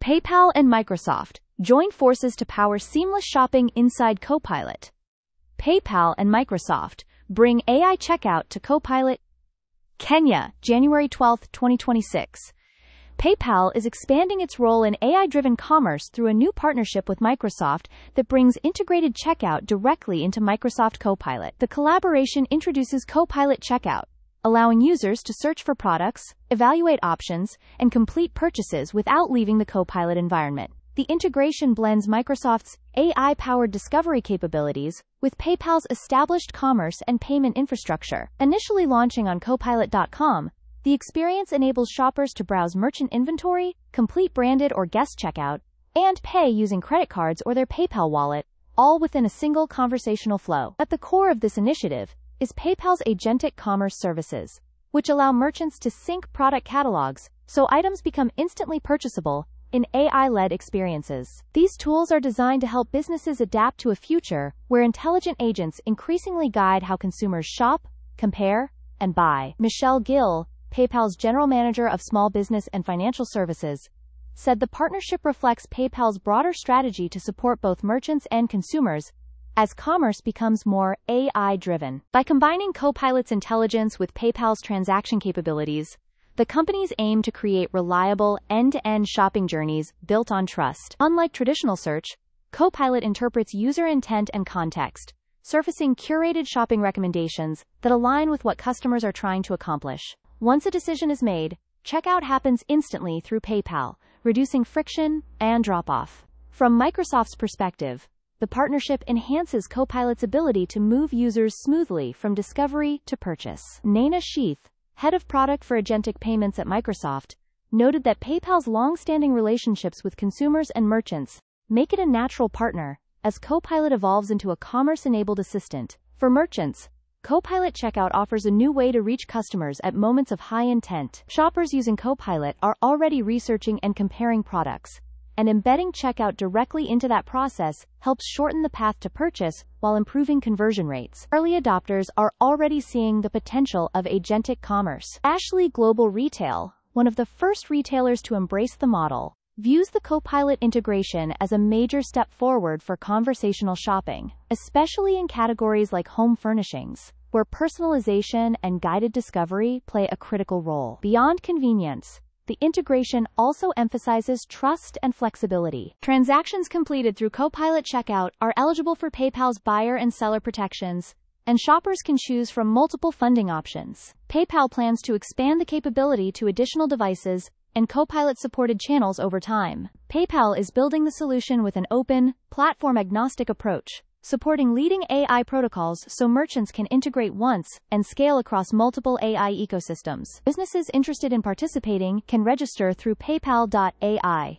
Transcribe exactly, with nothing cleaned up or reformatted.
PayPal and Microsoft join forces to power seamless shopping inside Copilot. PayPal and Microsoft bring A I checkout to Copilot. Kenya, January twelfth, twenty twenty-six. PayPal is expanding its role in A I-driven commerce through a new partnership with Microsoft that brings integrated checkout directly into Microsoft Copilot. The collaboration introduces Copilot Checkout, allowing users to search for products, evaluate options, and complete purchases without leaving the Copilot environment. The integration blends Microsoft's A I-powered discovery capabilities with PayPal's established commerce and payment infrastructure. Initially launching on Copilot dot com, the experience enables shoppers to browse merchant inventory, complete branded or guest checkout, and pay using credit cards or their PayPal wallet, all within a single conversational flow. At the core of this initiative is PayPal's agentic commerce services, which allow merchants to sync product catalogs so items become instantly purchasable in A I-led experiences. These tools are designed to help businesses adapt to a future where intelligent agents increasingly guide how consumers shop, compare, and buy. Michelle Gill, PayPal's General Manager of Small Business and Financial Services, said the partnership reflects PayPal's broader strategy to support both merchants and consumers as commerce becomes more A I-driven. By combining Copilot's intelligence with PayPal's transaction capabilities, the companies aim to create reliable, end-to-end shopping journeys built on trust. Unlike traditional search, Copilot interprets user intent and context, surfacing curated shopping recommendations that align with what customers are trying to accomplish. Once a decision is made, checkout happens instantly through PayPal, reducing friction and drop-off. From Microsoft's perspective, the partnership enhances Copilot's ability to move users smoothly from discovery to purchase. Naina Sheath, head of product for agentic payments at Microsoft, noted that PayPal's long-standing relationships with consumers and merchants make it a natural partner as Copilot evolves into a commerce-enabled assistant. For merchants, Copilot Checkout offers a new way to reach customers at moments of high intent. Shoppers using Copilot are already researching and comparing products, and embedding checkout directly into that process helps shorten the path to purchase while improving conversion rates. Early adopters are already seeing the potential of agentic commerce. Ashley Global Retail, one of the first retailers to embrace the model, views the Copilot integration as a major step forward for conversational shopping, especially in categories like home furnishings, where personalization and guided discovery play a critical role. Beyond convenience, the integration also emphasizes trust and flexibility. Transactions completed through Copilot Checkout are eligible for PayPal's buyer and seller protections, and shoppers can choose from multiple funding options. PayPal plans to expand the capability to additional devices and Copilot-supported channels over time. PayPal is building the solution with an open, platform-agnostic approach, supporting leading A I protocols so merchants can integrate once and scale across multiple A I ecosystems. Businesses interested in participating can register through PayPal dot A I.